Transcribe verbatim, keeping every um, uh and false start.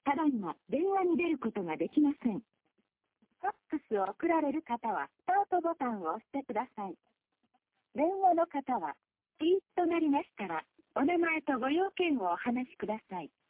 ただいま電話に出ることができません。ファックスを送られる方はスタートボタンを押してください。電話の方はピーッとなりましたら、お名前とご用件をお話しください。